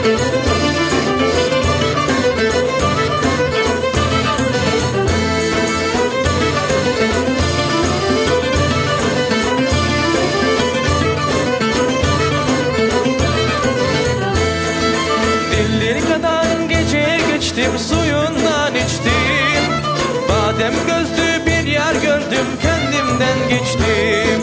Suyundan içtim, badem gözlü bir yer gördüm, kendimden geçtim.